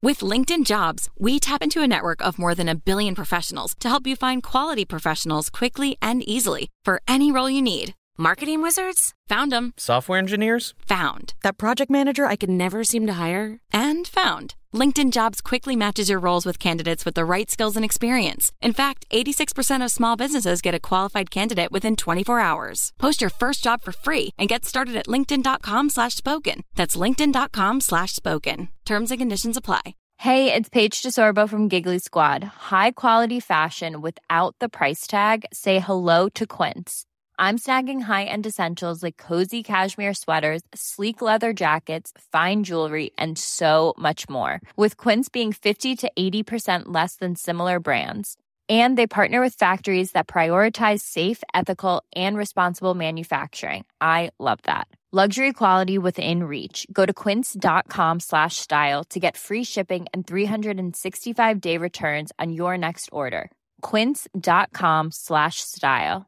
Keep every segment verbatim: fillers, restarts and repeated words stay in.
With LinkedIn Jobs, we tap into a network of more than a billion professionals to help you find quality professionals quickly and easily for any role you need. Marketing wizards? Found them. Software engineers? Found. That project manager I could never seem to hire? And found. LinkedIn Jobs quickly matches your roles with candidates with the right skills and experience. In fact, eighty-six percent of small businesses get a qualified candidate within twenty-four hours. Post your first job for free and get started at linkedin.com slash spoken. That's linkedin.com slash spoken. Terms and conditions apply. Hey, it's Paige DeSorbo from Giggly Squad. High quality fashion without the price tag. Say hello to Quince. I'm snagging high-end essentials like cozy cashmere sweaters, sleek leather jackets, fine jewelry, and so much more. With Quince being fifty to eighty percent less than similar brands. And they partner with factories that prioritize safe, ethical, and responsible manufacturing. I love that. Luxury quality within reach. Go to quince.com slash style to get free shipping and three sixty-five day returns on your next order. Quince.com slash style.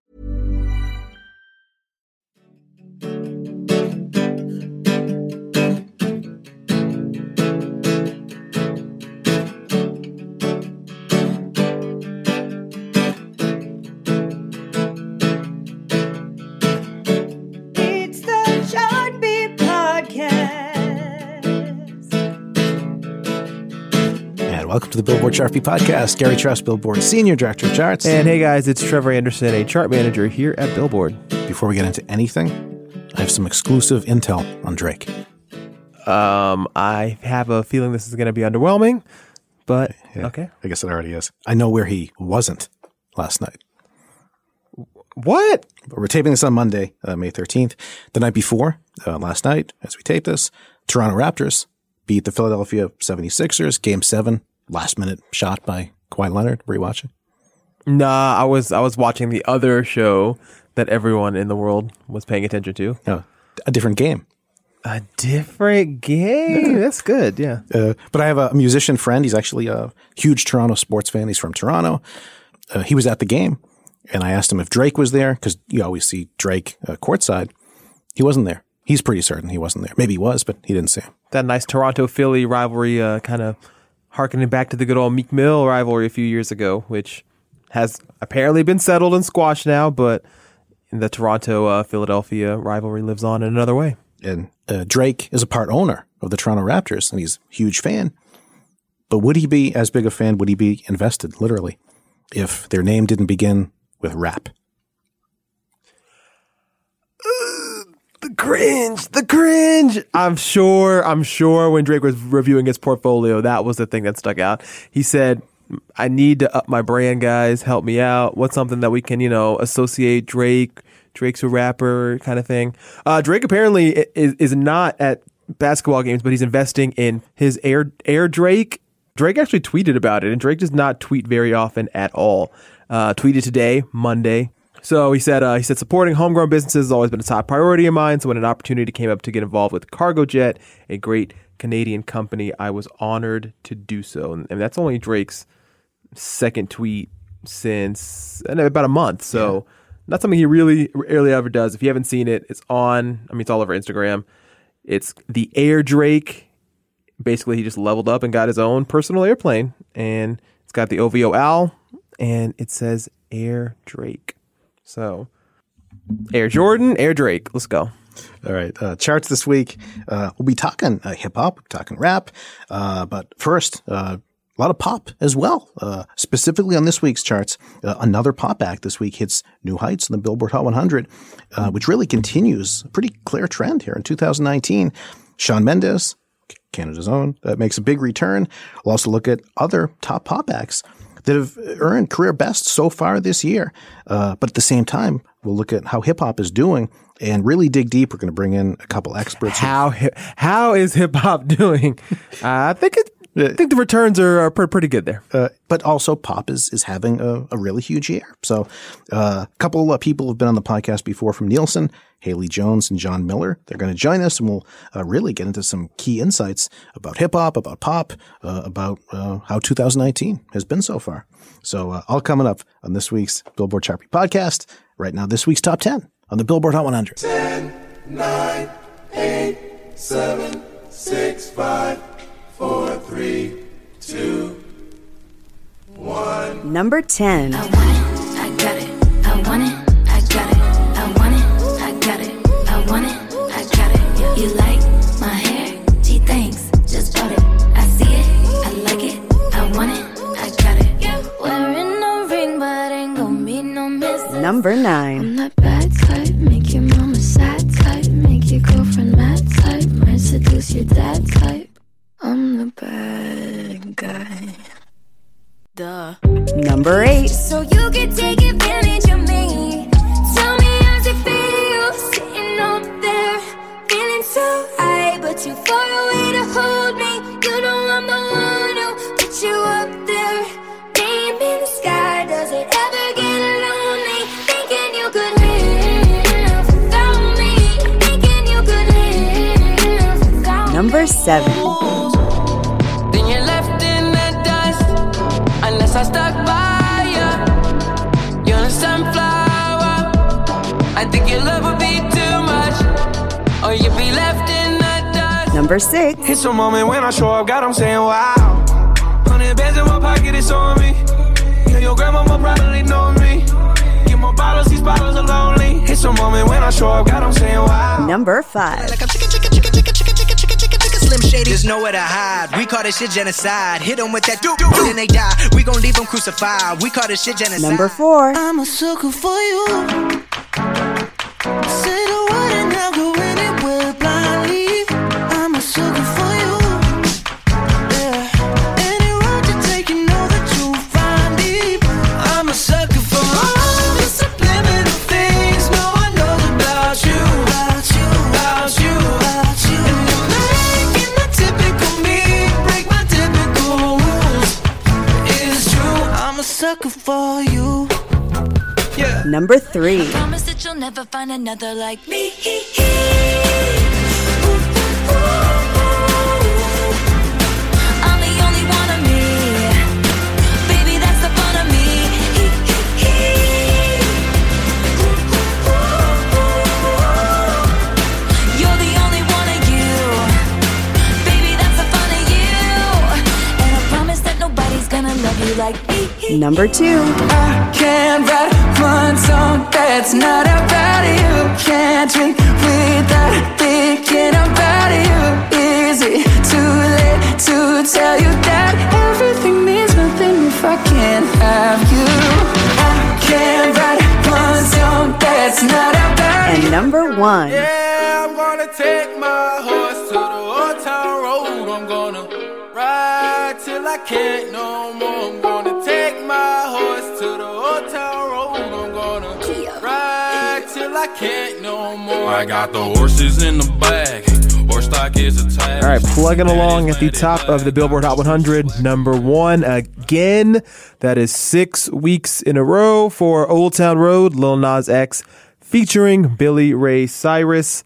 Welcome to the Billboard Chart Beat Podcast. Gary Truss, Billboard Senior Director of Charts. And hey guys, it's Trevor Anderson, a chart manager here at Billboard. Before we get into anything, I have some exclusive intel on Drake. Um, I have a feeling this is going to be underwhelming, but yeah, okay. I guess it already is. I know where he wasn't last night. What? We're taping this on Monday, uh, May thirteenth. The night before, uh, last night, as we tape this, Toronto Raptors beat the Philadelphia seventy-sixers, Game seven. Last minute shot by Kawhi Leonard. Were you watching? Nah, I was I was watching the other show that everyone in the world was paying attention to. Oh, a different game. A different game? That's good, yeah. Uh, but I have a musician friend. He's actually a huge Toronto sports fan. He's from Toronto. Uh, he was at the game, and I asked him if Drake was there, because you always see Drake uh, courtside. He wasn't there. He's pretty certain he wasn't there. Maybe he was, but he didn't see him. That nice Toronto-Philly rivalry uh, kind of harkening back to the good old Meek Mill rivalry a few years ago, which has apparently been settled and squashed now, but the Toronto-Philadelphia uh, rivalry lives on in another way. And uh, Drake is a part owner of the Toronto Raptors, and he's a huge fan. But would he be as big a fan, would he be invested, literally, if their name didn't begin with rap? The cringe, the cringe. I'm sure, I'm sure when Drake was reviewing his portfolio, that was the thing that stuck out. He said, I need to up my brand, guys. Help me out. What's something that we can, you know, associate Drake, Drake's a rapper kind of thing. Uh, Drake apparently is, is not at basketball games, but he's investing in his Air, Air Drake. Drake actually tweeted about it, and Drake does not tweet very often at all. Uh, tweeted today, Monday. So he said, uh, he said, supporting homegrown businesses has always been a top priority of mine. So when an opportunity came up to get involved with Cargojet, a great Canadian company, I was honored to do so. And, and that's only Drake's second tweet since uh, about a month. So yeah. Not something he really rarely ever does. If you haven't seen it, it's on, I mean, it's all over Instagram. It's the Air Drake. Basically, he just leveled up and got his own personal airplane. And it's got the O V O owl, and it says Air Drake. So, Air Jordan, Air Drake. Let's go. All right. Uh, charts this week. Uh, we'll be talking uh, hip hop, talking rap. Uh, but first, uh, a lot of pop as well. Uh, specifically on this week's charts, uh, another pop act this week hits new heights in the Billboard Hot one hundred, uh, which really continues a pretty clear trend here in two thousand nineteen. Shawn Mendes, Canada's own, uh, makes a big return. We'll also look at other top pop acts that have earned career best so far this year. Uh, but at the same time, we'll look at how hip-hop is doing and really dig deep. We're going to bring in a couple experts. How hi- how is hip-hop doing? uh, I think it, I think the returns are, are pretty good there. Uh, but also pop is is having a, a really huge year. So uh, a couple of people have been on the podcast before from Nielsen, Haley Jones and John Miller. They're going to join us, and we'll uh, really get into some key insights about hip-hop, about pop, uh, about uh, how two thousand nineteen has been so far. So uh, all coming up on this week's Billboard Chart Beat Podcast. Right now, this week's Top ten on the Billboard Hot one hundred. ten, nine, eight, seven, six, five, four, three, Number ten. I want it, I got it. I want it, I got it. I want it, I got it. I want it, I got it. You like my hair? Gee, thanks, just bought it. I see it, I like it. I want it, I got it. Wearing no ring, but ain't gon' be no missing. Number I'm nine. that bad type, make your mama sad type, make your girlfriend mad type, might seduce your dad type. I'm the bad guy. Duh. Number eight. So you can take advantage of me. Tell me how's it feel sitting up there, feeling so high, but too far away to hold me. You know I'm the one who put you up there. Name in the sky, does it ever get lonely? Thinking you could live without me. Thinking you could live without me. Number seven. Then you're left in the dust, unless I stuck by you. You're a sunflower. I think your love would be too much, or you'd be left in the dust. Number six. It's a moment when I show up, God, I'm saying wow. Hundred bands in my pocket, it's on me. Yeah, your grandmama probably know me. Get more bottles, these bottles are lonely. It's a moment when I show up, God, I'm saying wow. Number five. Like I'm chicka, chicka, chicka, chicka, chicka, chicka, chicka, chicka, chicka, Slim Shady. There's nowhere to hide. We call this shit genocide. Hit them with that doop, doop, then they die. We gon' leave them crucified. We call this shit genocide. Number four. I'm a sucker for you. Say the word and I'll go anywhere blindly. I'm a sucker for you. Yeah. Any road you take, you know that you'll find me. I'm a sucker for all the subliminal things no one knows about you. About you, about you, about you. And you're making the typical me break my typical rules. It's true, I'm a sucker for you. Yeah. Number three. Promise that you'll never find another like me. I'm the only one of me. Baby, that's the fun of me. You're the only one of you. Baby, that's the fun of you. And I promise that nobody's gonna love you like me. Number two. I can't write one song that's not about you. Can't drink without thinking about you. Is it too late to tell you that everything means nothing if I can't have you? I can't write one song that's not about you. And number one. Yeah, I'm gonna take my horse to the old town road. I'm gonna ride till I can't no more. I'm gonna take my horse to the old town road. I'm gonna ride till I can't no more. I got the horses in the bag. Horse stock is attached. All right, plugging along at the top of the Billboard Hot one hundred, number one again. That is six weeks in a row for Old Town Road, Lil Nas X featuring Billy Ray Cyrus.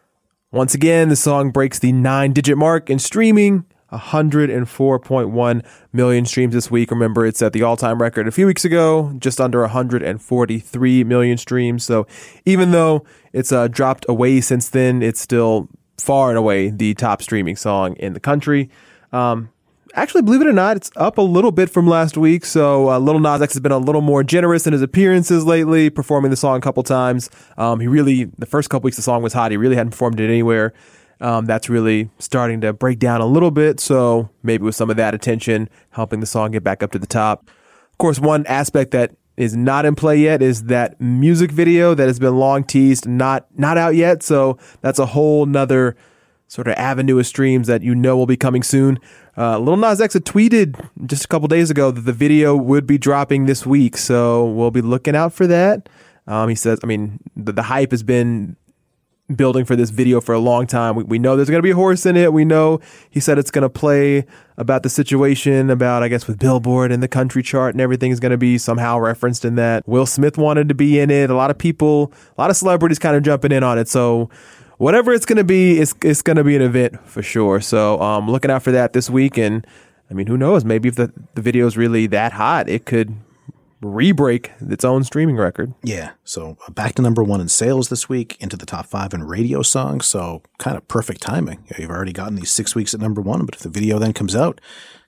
Once again, the song breaks the nine-digit mark in streaming. one hundred four point one million streams this week. Remember, it's at the all-time record a few weeks ago, just under one hundred forty-three million streams. So even though it's uh, dropped away since then, it's still far and away the top streaming song in the country. Um, actually, believe it or not, it's up a little bit from last week. So uh, Lil Nas X has been a little more generous in his appearances lately, performing the song a couple times. Um, he really, the first couple weeks the song was hot. He really hadn't performed it anywhere. Um, that's really starting to break down a little bit. So maybe with some of that attention, helping the song get back up to the top. Of course, one aspect that is not in play yet is that music video that has been long teased, not not out yet. So that's a whole nother sort of avenue of streams that you know will be coming soon. Uh, Lil Nas X had tweeted just a couple days ago that the video would be dropping this week. So we'll be looking out for that. Um, he says, I mean, the, the hype has been building for this video for a long time. We, we know there's going to be a horse in it. We know he said it's going to play about the situation about, I guess, with Billboard and the country chart and everything is going to be somehow referenced in that. Will Smith wanted to be in it. A lot of people, a lot of celebrities kind of jumping in on it. So whatever it's going to be, it's, it's going to be an event for sure. So um, looking out for that this week. And I mean, who knows? Maybe if the, the video is really that hot, it could re-break its own streaming record. Yeah, so uh, back to number one in sales this week, into the top five in radio songs, so kind of perfect timing. You've already gotten these six weeks at number one, but if the video then comes out,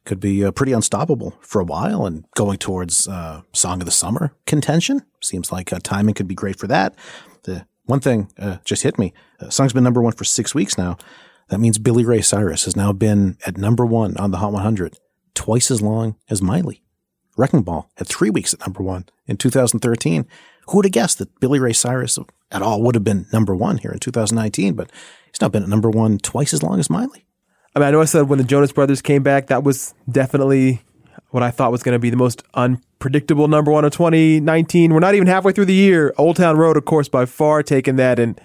could be uh, pretty unstoppable for a while and going towards uh, Song of the Summer contention. Seems like uh, timing could be great for that. The one thing uh, just hit me. Uh, song's been number one for six weeks now. That means Billy Ray Cyrus has now been at number one on the Hot one hundred twice as long as Miley. Wrecking Ball had three weeks at number one in two thousand thirteen. Who would have guessed that Billy Ray Cyrus at all would have been number one here in two thousand nineteen, but he's now been at number one twice as long as Miley. I mean, I know I said when the Jonas Brothers came back, that was definitely what I thought was going to be the most unpredictable number one of twenty nineteen. We're not even halfway through the year. Old Town Road, of course, by far taking that. And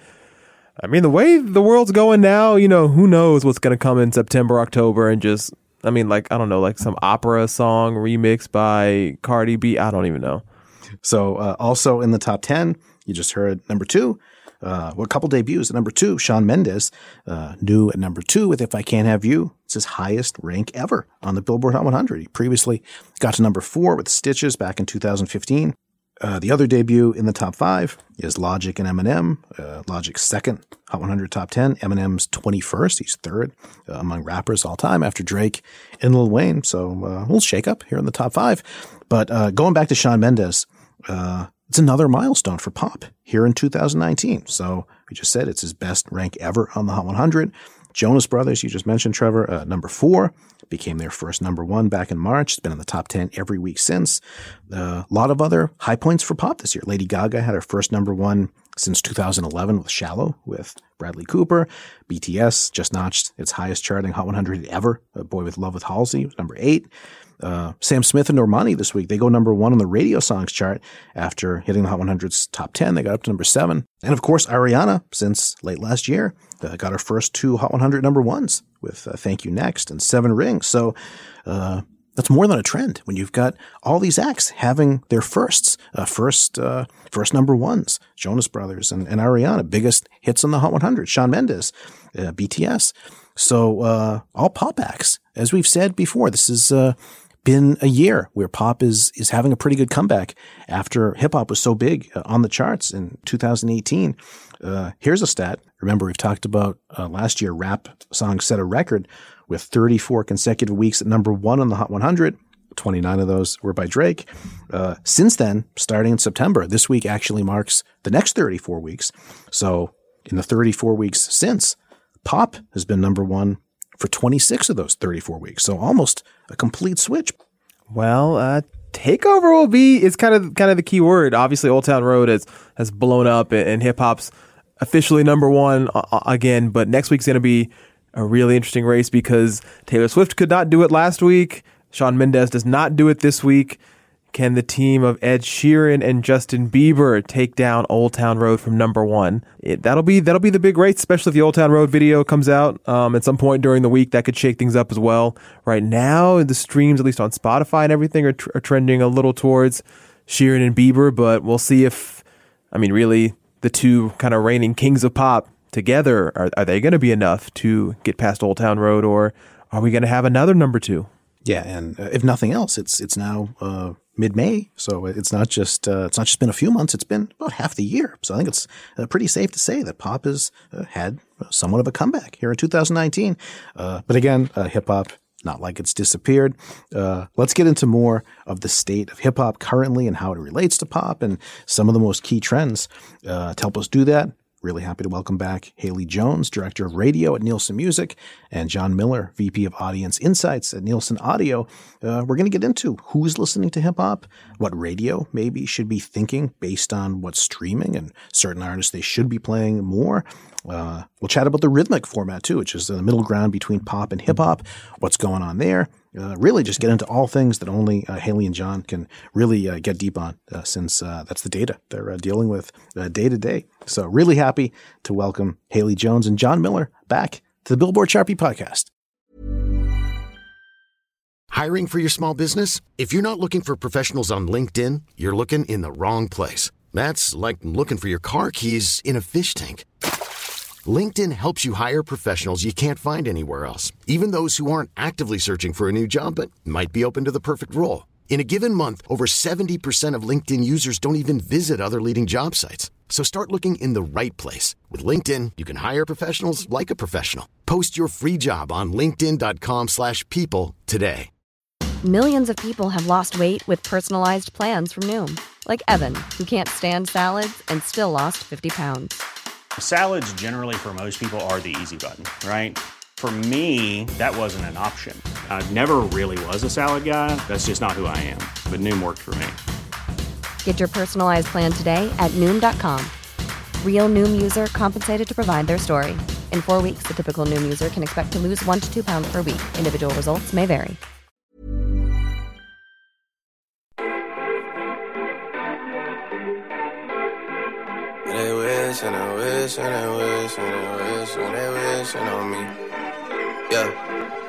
I mean, the way the world's going now, you know, who knows what's going to come in September, October, and just, I mean, like, I don't know, like some opera song remixed by Cardi B. I don't even know. So uh, also in the top ten, you just heard number two. Uh, well, a couple debuts at number two. Shawn Mendes, uh, new at number two with If I Can't Have You. It's his highest rank ever on the Billboard Hot one hundred. He previously got to number four with Stitches back in two thousand fifteen. Uh, the other debut in the top five is Logic and Eminem. Uh, Logic's second Hot one hundred top ten. Eminem's twenty-first. He's third uh, among rappers all time after Drake and Lil Wayne. So uh, a little shake-up here in the top five. But uh, going back to Shawn Mendes, uh, it's another milestone for pop here in two thousand nineteen. So we just said it's his best rank ever on the Hot one hundred. Jonas Brothers, you just mentioned, Trevor, uh, number four, became their first number one back in March. It's been in the top ten every week since. A uh, lot of other high points for pop this year. Lady Gaga had her first number one since two thousand eleven with Shallow with Bradley Cooper. B T S just notched its highest charting Hot one hundred ever. A Boy with Love with Halsey was number eight. Uh, Sam Smith and Normani this week, they go number one on the radio songs chart after hitting the Hot one hundred's top ten. They got up to number seven. And of course, Ariana, since late last year, uh, got her first two Hot one hundred number ones with uh, Thank You Next and Seven Rings. So uh, that's more than a trend when you've got all these acts having their firsts, uh, first uh, first number ones. Jonas Brothers and, and Ariana, biggest hits on the Hot one hundred. Shawn Mendes, uh, B T S. So uh, all pop acts. As we've said before, this is uh, been a year where pop is is having a pretty good comeback after hip hop was so big uh, on the charts in two thousand eighteen. Uh, here's a stat. Remember, we've talked about uh, last year, rap songs set a record with thirty-four consecutive weeks at number one on the Hot one hundred. twenty-nine of those were by Drake. Uh, since then, starting in September, this week actually marks the next thirty-four weeks. So in the thirty-four weeks since, pop has been number one for twenty-six of those thirty-four weeks. So almost a complete switch. Well, uh, takeover will be, is kind of kind of the key word. Obviously, Old Town Road has, has blown up and, and hip hop's officially number one uh, again. But next week's going to be a really interesting race because Taylor Swift could not do it last week. Shawn Mendes does not do it this week. Can the team of Ed Sheeran and Justin Bieber take down Old Town Road from number one? It, that'll be that'll be the big race, especially if the Old Town Road video comes out um, at some point during the week. That could shake things up as well. Right now, the streams, at least on Spotify and everything, are, tr- are trending a little towards Sheeran and Bieber, but we'll see if, I mean, really, the two kind of reigning kings of pop together, are, are they going to be enough to get past Old Town Road, or are we going to have another number two? Yeah, and uh, if nothing else, it's it's now uh, mid-May, so it's not just uh, it's not just been a few months; it's been about half the year. So I think it's uh, pretty safe to say that pop has uh, had somewhat of a comeback here in two thousand nineteen. Uh, but again, uh, hip hop, not like it's disappeared. Uh, let's get into more of the state of hip hop currently and how it relates to pop and some of the most key trends. Uh, to help us do that, really happy to welcome back Haley Jones, Director of Radio at Nielsen Music, and John Miller, V P of Audience Insights at Nielsen Audio. Uh, we're going to get into who's listening to hip-hop, what radio maybe should be thinking based on what's streaming and certain artists they should be playing more. Uh, we'll chat about the rhythmic format, too, which is the middle ground between pop and hip-hop, what's going on there. Uh, really just get into all things that only uh, Haley and John can really uh, get deep on uh, since uh, that's the data they're uh, dealing with uh, day to day. So really happy to welcome Haley Jones and John Miller back to the Billboard Chart Beat Podcast. Hiring for your small business? If you're not looking for professionals on LinkedIn, you're looking in the wrong place. That's like looking for your car keys in a fish tank. LinkedIn helps you hire professionals you can't find anywhere else, even those who aren't actively searching for a new job but might be open to the perfect role. In a given month, over seventy percent of LinkedIn users don't even visit other leading job sites. So start looking in the right place. With LinkedIn, you can hire professionals like a professional. Post your free job on linkedin.com slash people today. Millions of people have lost weight with personalized plans from Noom. Like Evan, who can't stand salads and still lost fifty pounds. Salads generally for most people are the easy button, right? For me, that wasn't an option. I never really was a salad guy. That's just not who I am. But Noom worked for me. Get your personalized plan today at Noom dot com. Real Noom user compensated to provide their story. In four weeks, the typical Noom user can expect to lose one to two pounds per week. Individual results may vary. They wish and they wish and they wish and they wish and they wishing on me. Yeah.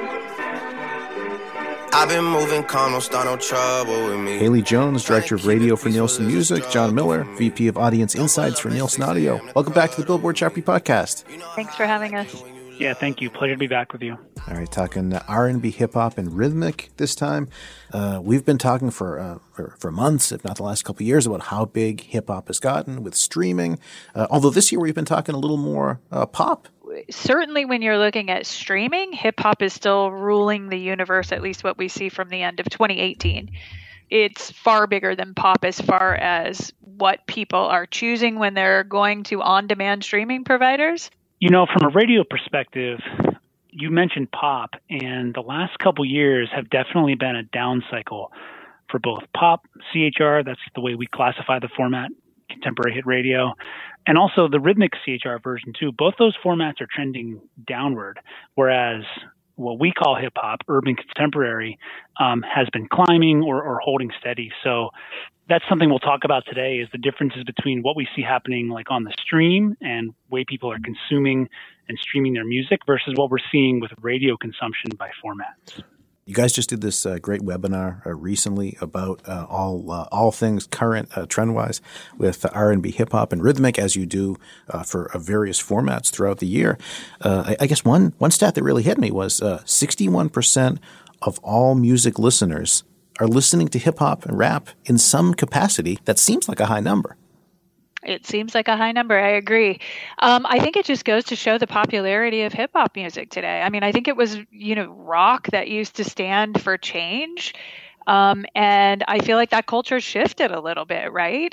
I've been moving calm, don't start no trouble with me. Haley Jones, Director of Radio for Nielsen Music. John Miller, V P of Audience Insights for Nielsen Audio. Welcome back to the Billboard Chart Beat Podcast. Thanks for having us. Yeah, thank you. Pleasure to be back with you. All right, talking R and B, hip hop, and rhythmic this time. Uh, we've been talking for, uh, for for months, if not the last couple of years, about how big hip hop has gotten with streaming. Uh, although this year we've been talking a little more uh, pop. Certainly when you're looking at streaming, hip hop is still ruling the universe, at least what we see from the end of twenty eighteen. It's far bigger than pop as far as what people are choosing when they're going to on-demand streaming providers. You know, from a radio perspective, you mentioned pop, and the last couple years have definitely been a down cycle for both pop, C H R, that's the way we classify the format, contemporary hit radio, and also the rhythmic C H R version too. Both those formats are trending downward, whereas what we call hip hop, urban contemporary, um, has been climbing or, or holding steady. So that's something we'll talk about today, is the differences between what we see happening like on the stream and way people are consuming and streaming their music versus what we're seeing with radio consumption by formats. You guys just did this uh, great webinar uh, recently about uh, all uh, all things current uh, trend-wise with uh, R and B, hip-hop, and rhythmic, as you do uh, for uh, various formats throughout the year. Uh, I, I guess one one stat that really hit me was uh, sixty-one percent of all music listeners are listening to hip-hop and rap in some capacity. That seems like a high number. It seems like a high number. I agree. Um, I think it just goes to show the popularity of hip hop music today. I mean, I think it was, you know, rock that used to stand for change. Um, and I feel like that culture shifted a little bit, right?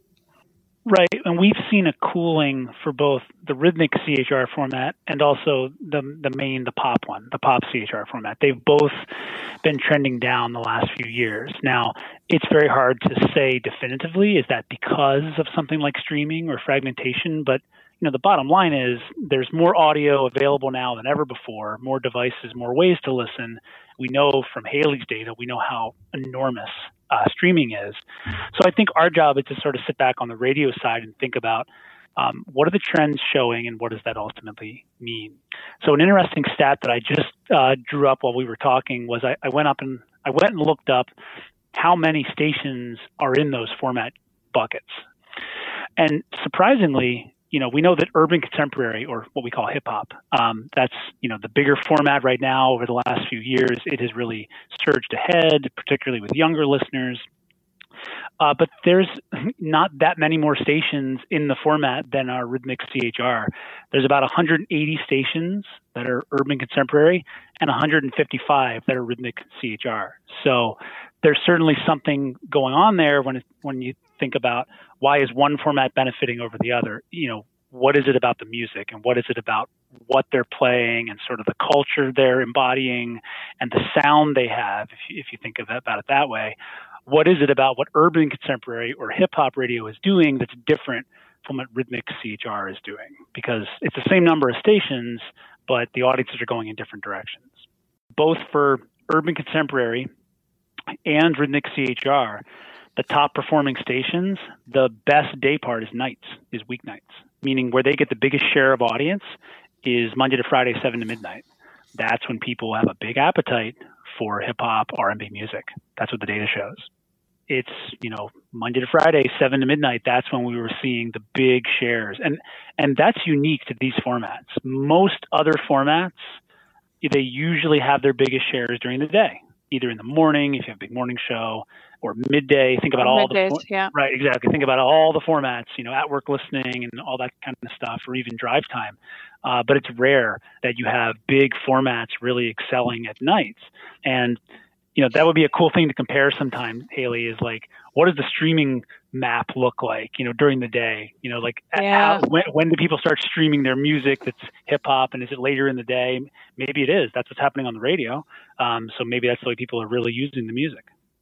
Right. And we've seen a cooling for both the rhythmic C H R format and also the the main, the pop one, the pop C H R format. They've both been trending down the last few years. Now, it's very hard to say definitively, is that because of something like streaming or fragmentation? But, you know, the bottom line is there's more audio available now than ever before, more devices, more ways to listen. We know from Haley's data, we know how enormous uh, streaming is. So I think our job is to sort of sit back on the radio side and think about um, what are the trends showing and what does that ultimately mean? So an interesting stat that I just uh, drew up while we were talking was I, I went up and I went and looked up how many stations are in those format buckets. And surprisingly, you know, we know that urban contemporary, or what we call hip hop, um, that's, you know, the bigger format right now. Over the last few years, it has really surged ahead, particularly with younger listeners. Uh, but there's not that many more stations in the format than our rhythmic C H R. There's about one hundred eighty stations that are urban contemporary and one hundred fifty-five that are rhythmic C H R. So there's certainly something going on there when it, when you think about why is one format benefiting over the other. You know, what is it about the music and what is it about what they're playing and sort of the culture they're embodying and the sound they have, if you, if you think of it, about it that way. What is it about what urban contemporary or hip hop radio is doing that's different from what rhythmic C H R is doing? Because it's the same number of stations, but the audiences are going in different directions. Both for urban contemporary and rhythmic C H R, the top performing stations, the best day part is nights, is weeknights, meaning where they get the biggest share of audience is Monday to Friday, seven to midnight. That's when people have a big appetite for hip hop, R and B music. That's what the data shows. It's, you know, Monday to Friday, seven to midnight. That's when we were seeing the big shares. And and that's unique to these formats. Most other formats, they usually have their biggest shares during the day, either in the morning, if you have a big morning show, or midday. Think about all Middays, the, yeah. right, exactly. Think about all the formats, you know, at work listening and all that kind of stuff, or even drive time. Uh, but it's rare that you have big formats really excelling at nights. And you know, that would be a cool thing to compare sometimes, Haley, is like, what does the streaming map look like, you know, during the day? You know, like Yeah. how, when, when do people start streaming their music that's hip hop, and is it later in the day? Maybe it is. That's what's happening on the radio. Um, so maybe that's the way people are really using the music.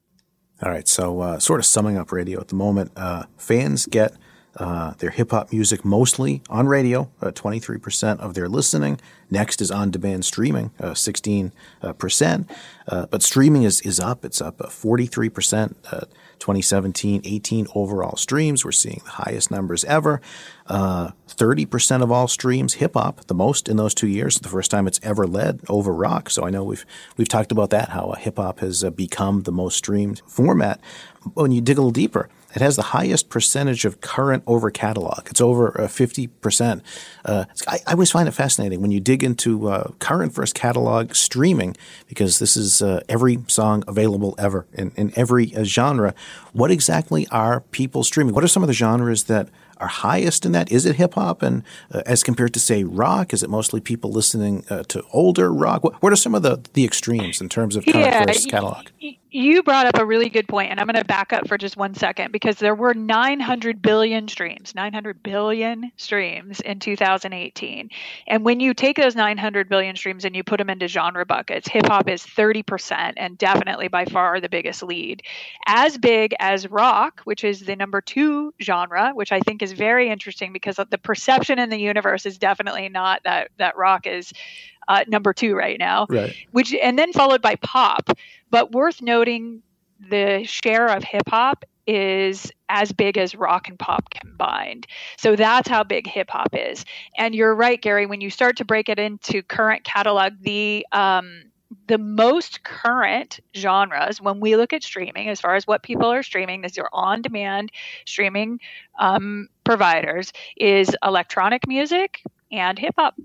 All right, so uh, sort of summing up radio at the moment, uh, fans get uh, their hip-hop music mostly on radio, uh, twenty-three percent of their listening. Next is on-demand streaming, uh, sixteen percent. Uh, but streaming is, is up. It's up uh, forty-three percent, uh, twenty seventeen, eighteen overall streams. We're seeing the highest numbers ever. Uh, thirty percent of all streams, hip-hop, the most in those two years. The first time it's ever led over rock. So I know we've we've talked about that, how uh, hip-hop has uh, become the most streamed format. When you dig a little deeper, it has the highest percentage of current over catalog. It's over uh, fifty percent. Uh, I, I always find it fascinating when you dig into uh, current versus catalog streaming, because this is uh, every song available ever in, in every uh, genre. What exactly are people streaming? What are some of the genres that are highest in that? Is it hip hop? And uh, as compared to, say, rock, is it mostly people listening uh, to older rock? What, what are some of the, the extremes in terms of current Yeah, versus y- catalog? y- You brought up a really good point, and I'm going to back up for just one second, because there were nine hundred billion streams, nine hundred billion streams in two thousand eighteen. And when you take those nine hundred billion streams and you put them into genre buckets, hip hop is thirty percent and definitely by far the biggest lead. As big as rock, which is the number two genre, which I think is very interesting, because the perception in the universe is definitely not that, that rock is Uh, number two right now, Right. which and then followed by pop. But worth noting, the share of hip hop is as big as rock and pop combined. So that's how big hip hop is. And you're right, Gary, when you start to break it into current catalog, the um, the most current genres, when we look at streaming, as far as what people are streaming, these are on-demand streaming um, providers, is electronic music and hip hop.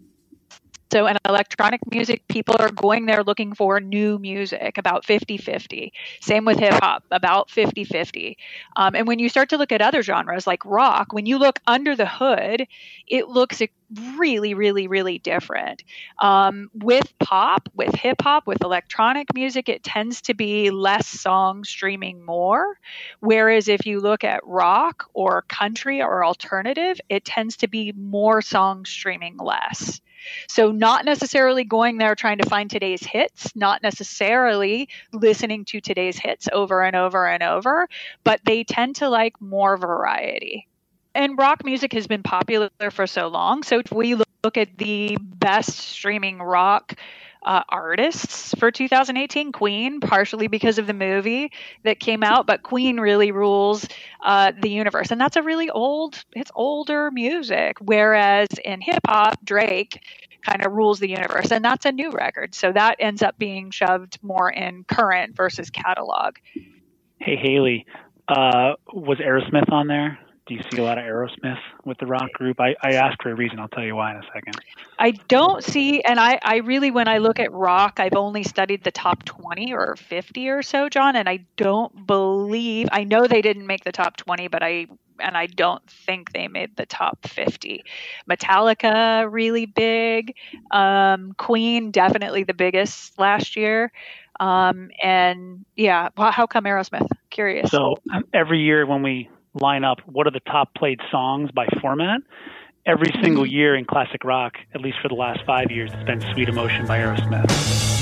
So in electronic music, people are going there looking for new music, about fifty-fifty. Same with hip hop, about fifty-fifty. Um, and when you start to look at other genres like rock, when you look under the hood, it looks really, really, really different. Um, with pop, with hip hop, with electronic music, it tends to be less songs streaming more. Whereas if you look at rock or country or alternative, it tends to be more songs streaming less. So not necessarily going there trying to find today's hits, not necessarily listening to today's hits over and over and over, but they tend to like more variety. And rock music has been popular for so long. So if we look at the best streaming rock uh, artists for two thousand eighteen, Queen, partially because of the movie that came out, but Queen really rules uh, the universe. And that's a really old, it's older music. Whereas in hip hop, Drake kind of rules the universe. And that's a new record. So that ends up being shoved more in current versus catalog. Hey, Haley, uh, was Aerosmith on there? Do you see a lot of Aerosmith with the rock group? I, I asked for a reason. I'll tell you why in a second. I don't see, and I, I really, when I look at rock, I've only studied the top twenty or fifty or so, John, and I don't believe, I know they didn't make the top twenty, but I, and I don't think they made the top fifty. Metallica, really big. Um, Queen, definitely the biggest last year. Um, and yeah, well, how come Aerosmith? Curious. So um, every year when we line up what are the top played songs by format, every single year in classic rock, at least for the last five years, it's been Sweet Emotion by Aerosmith.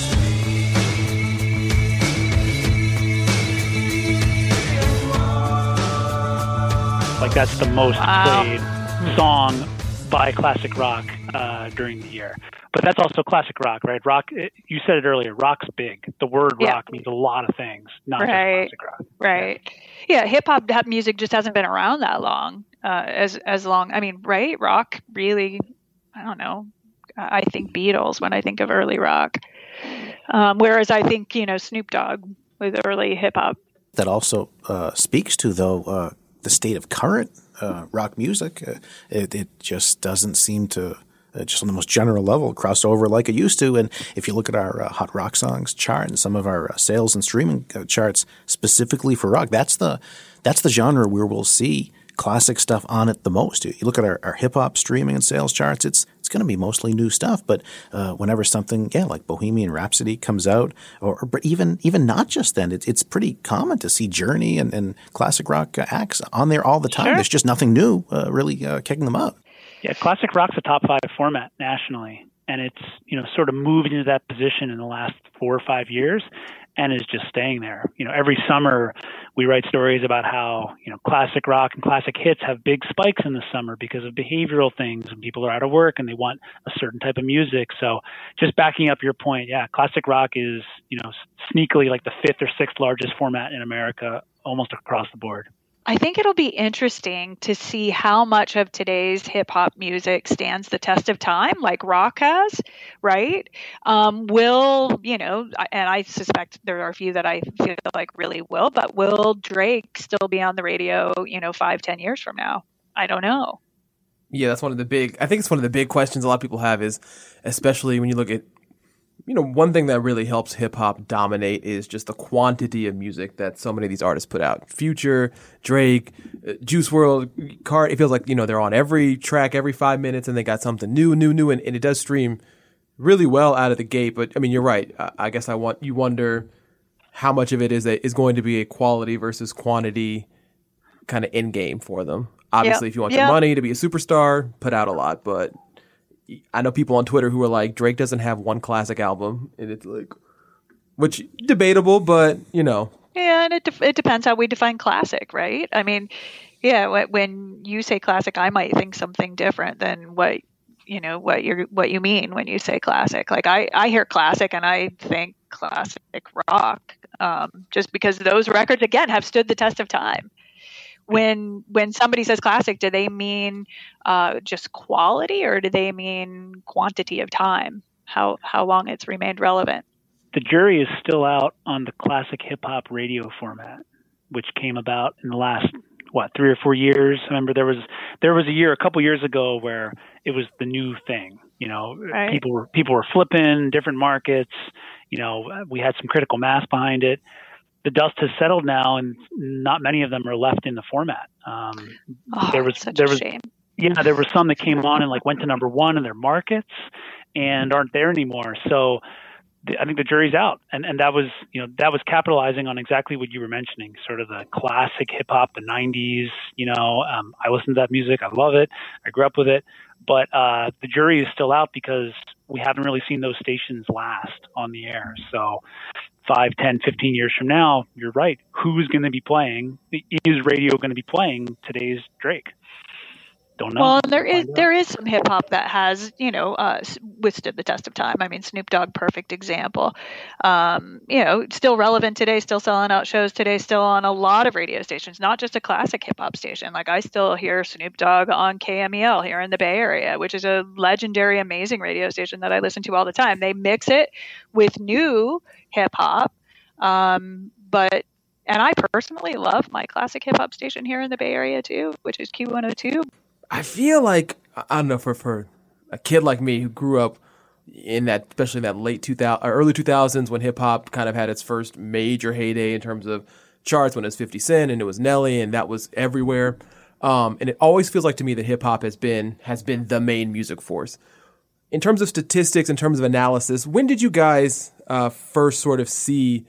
Like that's the most Wow. played song by classic rock uh, during the year. But that's also classic rock, right? Rock, it, you said it earlier, rock's big. The word Yeah. rock means a lot of things, not Right. just classic rock. Right. Yeah, hip hop music just hasn't been around that long. Uh, as as long, I mean, right? Rock really, I don't know. I think Beatles when I think of early rock. Um, whereas I think, you know, Snoop Dogg with early hip hop. That also uh, speaks to, though, uh, the state of current uh, rock music. Uh, it, it just doesn't seem to, uh, just on the most general level, cross over like it used to. And if you look at our uh, Hot Rock Songs chart and some of our uh, sales and streaming uh, charts specifically for rock, that's the that's the genre where we'll see classic stuff on it the most. You look at our, our hip hop streaming and sales charts, it's it's going to be mostly new stuff. But uh, whenever something, yeah, like Bohemian Rhapsody comes out, or, or but even even not just then, it's it's pretty common to see Journey and, and classic rock acts on there all the time. Sure. There's just nothing new uh, really uh, kicking them out. Yeah, classic rock's a top five format nationally, and it's, you know, sort of moved into that position in the last four or five years, and is just staying there. You know, every summer we write stories about how, you know, classic rock and classic hits have big spikes in the summer because of behavioral things, and people are out of work and they want a certain type of music. So just backing up your point, yeah, classic rock is, you know, sneakily like the fifth or sixth largest format in America, almost across the board. I think it'll be interesting to see how much of today's hip hop music stands the test of time, like rock has, right? Um, will, you know, and I suspect there are a few that I feel like really will, but will Drake still be on the radio, you know, five, ten years from now? I don't know. Yeah, that's one of the big, I think it's one of the big questions a lot of people have is, especially when you look at, you know, one thing that really helps hip hop dominate is just the quantity of music that so many of these artists put out. Future, Drake, uh, Juice world, Card. It feels like, you know, they're on every track every five minutes and they got something new, new, new, and, and it does stream really well out of the gate. But I mean, you're right. I, I guess I want you wonder how much of it is a, is going to be a quality versus quantity kind of end game for them. Obviously, Yep. if you want Yep. the money to be a superstar, put out a lot, but I know people on Twitter who are like, Drake doesn't have one classic album, and it's like, which debatable, but you know. Yeah, and it de- it depends how we define classic, right? I mean, yeah, wh- when you say classic, I might think something different than what you know what you what you mean when you say classic. Like I, I hear classic and I think classic rock, um, just because those records again have stood the test of time. When when somebody says classic, do they mean uh, just quality, or do they mean quantity of time? How how long it's remained relevant? The jury is still out on the classic hip hop radio format, which came about in the last what three or four years. I remember there was there was a year, a couple years ago, where it was the new thing. You know, Right. people were people were flipping different markets. You know, we had some critical mass behind it. The dust has settled now, and not many of them are left in the format. Um, Oh, there was such there a was shame. yeah, there were some that came on and like went to number one in their markets and aren't there anymore. So the, I think the jury's out, and and that was you know that was capitalizing on exactly what you were mentioning, sort of the classic hip hop, the nineties. You know, um, I listen to that music, I love it, I grew up with it, but uh, the jury is still out because we haven't really seen those stations last on the air. So five, ten, fifteen years from now, you're right. Who's going to be playing? Is radio going to be playing today's Drake? Don't know. Well, there is Find out. there is some hip hop that has you know uh, s- withstood the test of time. I mean, Snoop Dogg, perfect example. Um, you know, still relevant today, still selling out shows today, still on a lot of radio stations, not just a classic hip hop station. Like I still hear Snoop Dogg on K M E L here in the Bay Area, which is a legendary, amazing radio station that I listen to all the time. They mix it with new hip hop, um, but. And I personally love my classic hip hop station here in the Bay Area too, which is Q one oh two. I feel like, I don't know, for, for a kid like me who grew up in that, especially in that late two thousand, or early two thousands when hip hop kind of had its first major heyday in terms of charts, when it was fifty Cent and it was Nelly and that was everywhere. Um, and it always feels like to me that hip hop has been, has been the main music force. In terms of statistics, in terms of analysis, when did you guys uh, first sort of see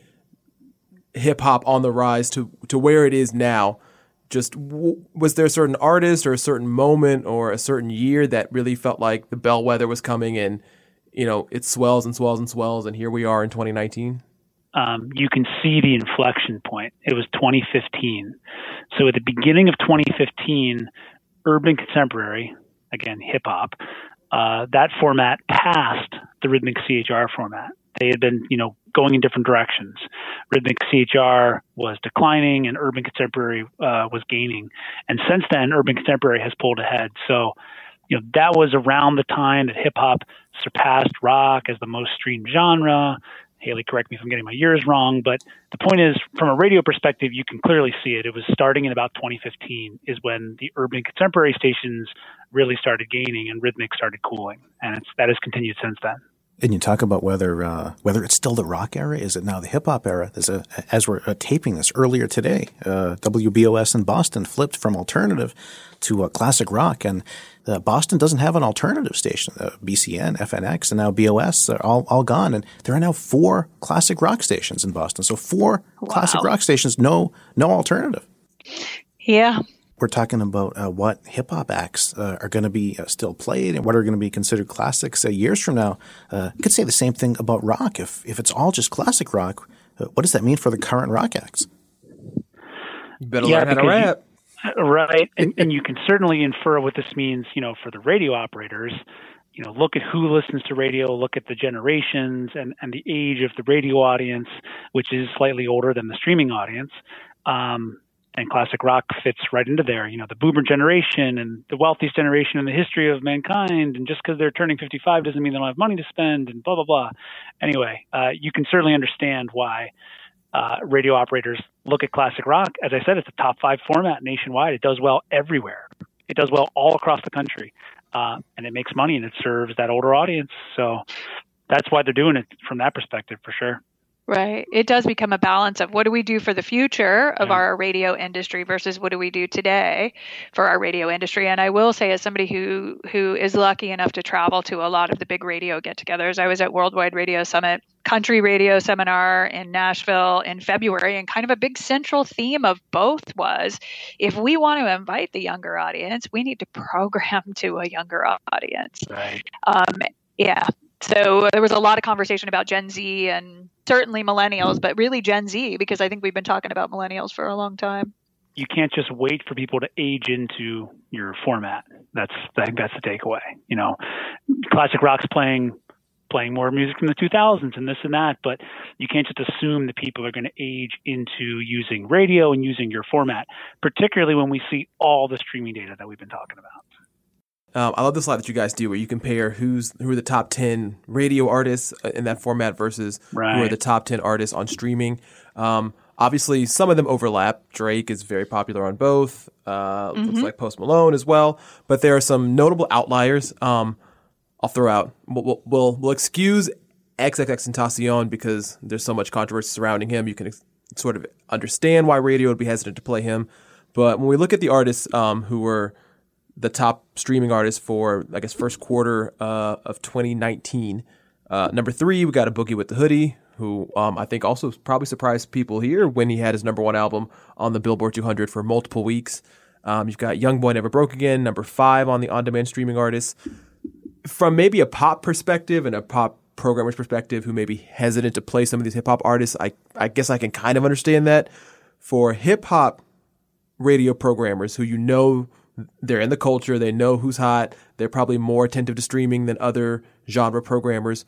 hip hop on the rise to, to where it is now? Just w- was there a certain artist or a certain moment or a certain year that really felt like the bellwether was coming and, you know, it swells and swells and swells and here we are in twenty nineteen? Um, you can see the inflection point. It was twenty fifteen. So at the beginning of twenty fifteen, urban contemporary, again, hip hop, uh, that format passed the rhythmic C H R format. They had been, you know, going in different directions. Rhythmic C H R was declining and urban contemporary uh, was gaining. And since then, urban contemporary has pulled ahead. So, you know, that was around the time that hip hop surpassed rock as the most streamed genre. Haley, correct me if I'm getting my years wrong, but the point is, from a radio perspective, you can clearly see it. It was starting in about twenty fifteen is when the urban contemporary stations really started gaining and rhythmic started cooling. And it's, that has continued since then. And you talk about whether uh, whether it's still the rock era, is it now the hip hop era? There's a, as we're uh, taping this earlier today, uh, W B O S in Boston flipped from alternative to uh, classic rock, and uh, Boston doesn't have an alternative station. Uh, B C N, F N X, and now B O S are all all gone, and there are now four classic rock stations in Boston. So four wow. classic rock stations, no no alternative. Yeah. We're talking about uh, what hip-hop acts uh, are going to be uh, still played and what are going to be considered classics uh, years from now. Uh, you could say the same thing about rock. If if it's all just classic rock, uh, what does that mean for the current rock acts? You better yeah, learn how to rap. You, right. and, and you can certainly infer what this means, you know, for the radio operators. You know, look at who listens to radio, look at the generations and, and the age of the radio audience, which is slightly older than the streaming audience. Um And classic rock fits right into there. You know, the boomer generation and the wealthiest generation in the history of mankind. And just because they're turning fifty-five doesn't mean they don't have money to spend and blah, blah, blah. Anyway, uh, you can certainly understand why uh, radio operators look at classic rock. As I said, it's a top five format nationwide. It does well everywhere. It does well all across the country. Uh, and it makes money and it serves that older audience. So that's why they're doing it from that perspective for sure. Right. It does become a balance of what do we do for the future of Yeah. our radio industry versus what do we do today for our radio industry. And I will say, as somebody who who is lucky enough to travel to a lot of the big radio get-togethers, I was at Worldwide Radio Summit, Country Radio Seminar in Nashville in February, and kind of a big central theme of both was, if we want to invite the younger audience, we need to program to a younger audience. Right. Um, yeah. So there was a lot of conversation about Gen Z and certainly millennials, but really Gen Z, because I think we've been talking about millennials for a long time. You can't just wait for people to age into your format. That's I think that's the takeaway. You know, classic rock's playing playing more music from the two thousands and this and that, but you can't just assume that people are going to age into using radio and using your format, particularly when we see all the streaming data that we've been talking about. Um, I love the slide that you guys do where you compare who's who are the top ten radio artists in that format versus right. who are the top ten artists on streaming. Um, obviously, some of them overlap. Drake is very popular on both. Uh, mm-hmm. Looks like Post Malone as well. But there are some notable outliers. Um, I'll throw out. We'll, we'll, we'll excuse XXXTentacion because there's so much controversy surrounding him. You can ex- sort of understand why radio would be hesitant to play him. But when we look at the artists um, who were the top streaming artists for, I guess, first quarter uh, of twenty nineteen. Uh, number three, we got a Boogie with the Hoodie, who um, I think also probably surprised people here when he had his number one album on the Billboard two hundred for multiple weeks. Um, you've got Youngboy Never Broke Again, number five on the on-demand streaming artists. From maybe a pop perspective and a pop programmer's perspective who may be hesitant to play some of these hip-hop artists, I, I guess I can kind of understand that. For hip-hop radio programmers who you know they're in the culture, they know who's hot, they're probably more attentive to streaming than other genre programmers.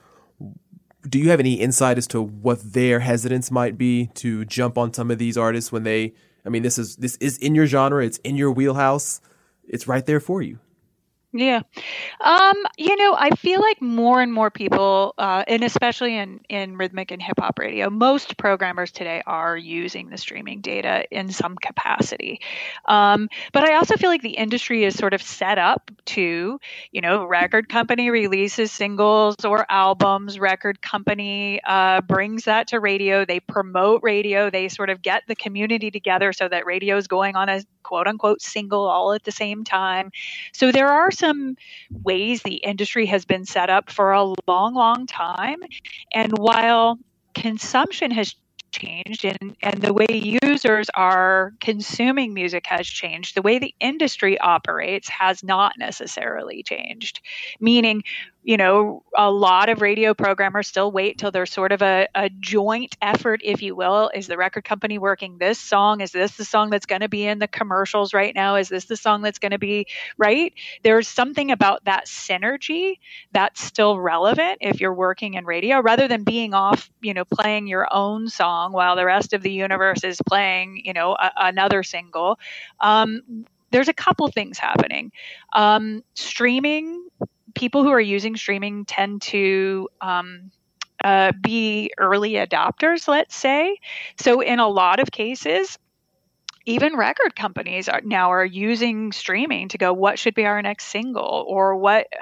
Do you have any insight as to what their hesitance might be to jump on some of these artists when they, I mean, this is this is in your genre, it's in your wheelhouse, it's right there for you? Yeah. Um, you know, I feel like more and more people, uh, and especially in, in rhythmic and hip hop radio, most programmers today are using the streaming data in some capacity. Um, but I also feel like the industry is sort of set up to, you know, record company releases singles or albums, record company uh, brings that to radio, they promote radio, they sort of get the community together so that radio is going on a quote unquote single all at the same time. So there are some ways the industry has been set up for a long, long time. And while consumption has changed and, and the way users are consuming music has changed, the way the industry operates has not necessarily changed. Meaning, you know, a lot of radio programmers still wait till there's sort of a, a joint effort, if you will. Is the record company working this song? Is this the song that's going to be in the commercials right now? Is this the song that's going to be, right? There's something about that synergy that's still relevant if you're working in radio, rather than being off, you know, playing your own song while the rest of the universe is playing, you know, a, another single. Um, there's a couple things happening. Um, streaming, people who are using streaming tend to um, uh, be early adopters, let's say. So in a lot of cases, even record companies are now are using streaming to go, what should be our next single, or what how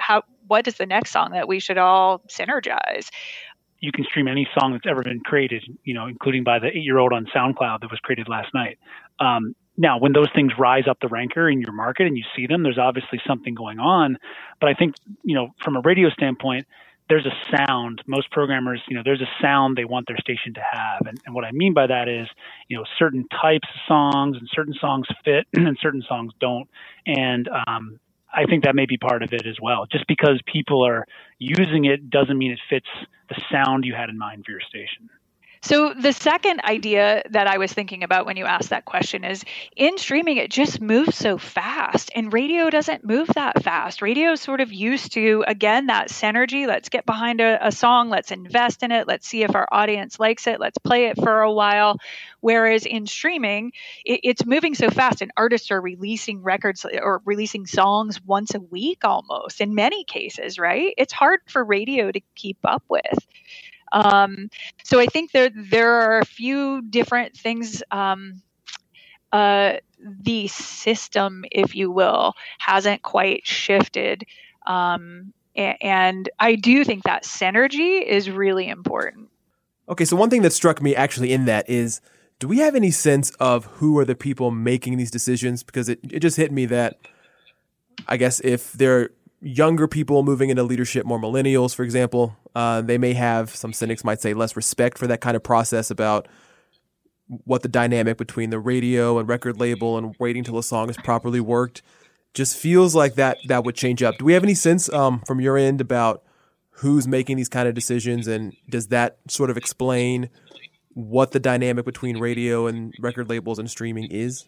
what is the next song that we should all synergize? You can stream any song that's ever been created, you know, including by the eight-year-old on SoundCloud that was created last night. Um, now, when those things rise up the ranker in your market and you see them, there's obviously something going on. But I think, you know, from a radio standpoint, there's a sound. Most programmers, you know, there's a sound they want their station to have. And, and what I mean by that is, you know, certain types of songs and certain songs fit and certain songs don't. And um, I think that may be part of it as well. Just because people are using it doesn't mean it fits the sound you had in mind for your station. So the second idea that I was thinking about when you asked that question is, in streaming, it just moves so fast, and radio doesn't move that fast. Radio is sort of used to, again, that synergy. Let's get behind a, a song. Let's invest in it. Let's see if our audience likes it. Let's play it for a while. Whereas in streaming, it, it's moving so fast, and artists are releasing records or releasing songs once a week almost in many cases, right? It's hard for radio to keep up with. Um, so I think there there are a few different things. Um, uh, the system, if you will, hasn't quite shifted, um, and, and I do think that synergy is really important. Okay, so one thing that struck me actually in that is, do we have any sense of who are the people making these decisions? Because it, it just hit me that, I guess if they're younger people moving into leadership, more millennials, for example, uh, they may have, some cynics might say, less respect for that kind of process about what the dynamic between the radio and record label and waiting till a song is properly worked. Just feels like that that would change up. Do we have any sense um, from your end about who's making these kind of decisions, and does that sort of explain what the dynamic between radio and record labels and streaming is?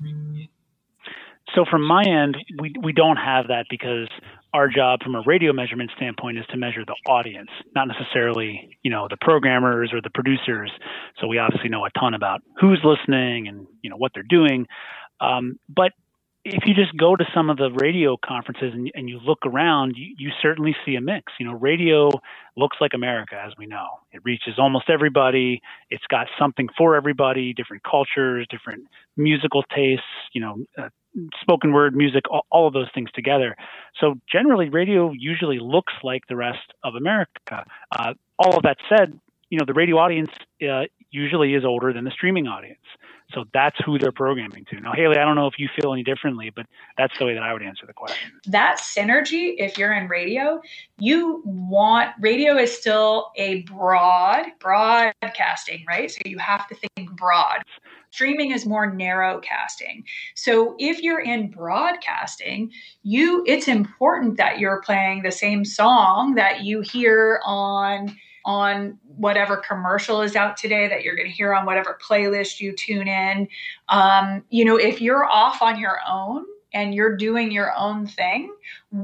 So from my end, we we don't have that, because our job from a radio measurement standpoint is to measure the audience, not necessarily, you know, the programmers or the producers. So we obviously know a ton about who's listening and, you know, what they're doing. Um, but if you just go to some of the radio conferences and, and you look around, you, you certainly see a mix. You know, radio looks like America, as we know. It reaches almost everybody. It's got something for everybody, different cultures, different musical tastes, you know, uh, spoken word music, all, all of those things together. So generally, radio usually looks like the rest of America. Uh, all of that said, you know, the radio audience uh, usually is older than the streaming audience. So that's who they're programming to. Now, Haley, I don't know if you feel any differently, but that's the way that I would answer the question. That synergy, if you're in radio, you want, radio is still a broad, broadcasting, right? So you have to think broad. Streaming is more narrow casting. So if you're in broadcasting, you it's important that you're playing the same song that you hear on on whatever commercial is out today, that you're going to hear on whatever playlist you tune in. Um, you know, if you're off on your own and you're doing your own thing,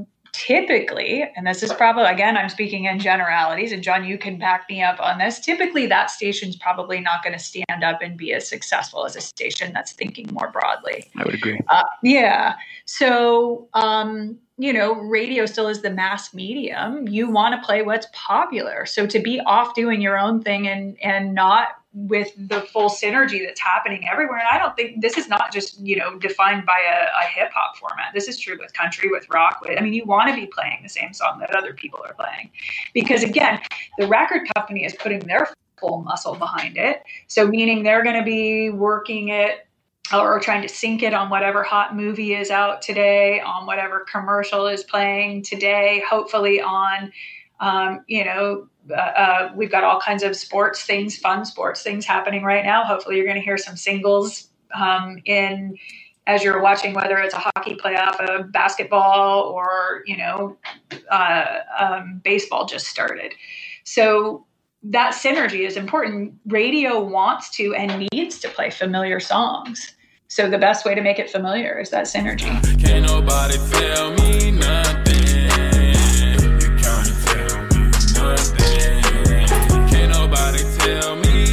typically, and this is probably, again, I'm speaking in generalities, and John, you can back me up on this. Typically, that station's probably not going to stand up and be as successful as a station that's thinking more broadly. I would agree. Uh, yeah. So, um, you know, radio still is the mass medium. You want to play what's popular. So to be off doing your own thing and and not with the full synergy that's happening everywhere. And I don't think this is not just, you know, defined by a, a hip hop format. This is true with country, with rock. With, I mean, you want to be playing the same song that other people are playing, because again, the record company is putting their full muscle behind it. So meaning they're going to be working it or trying to sync it on whatever hot movie is out today, on whatever commercial is playing today, hopefully on, um, you know, uh, uh, we've got all kinds of sports things, fun sports things happening right now. Hopefully you're going to hear some singles um, in as you're watching, whether it's a hockey playoff, a basketball, or, you know, uh, um, baseball just started. So that synergy is important. Radio wants to and needs to play familiar songs. So the best way to make it familiar is that synergy. Can't nobody tell me nothing. You can't tell me nothing. Can't nobody tell me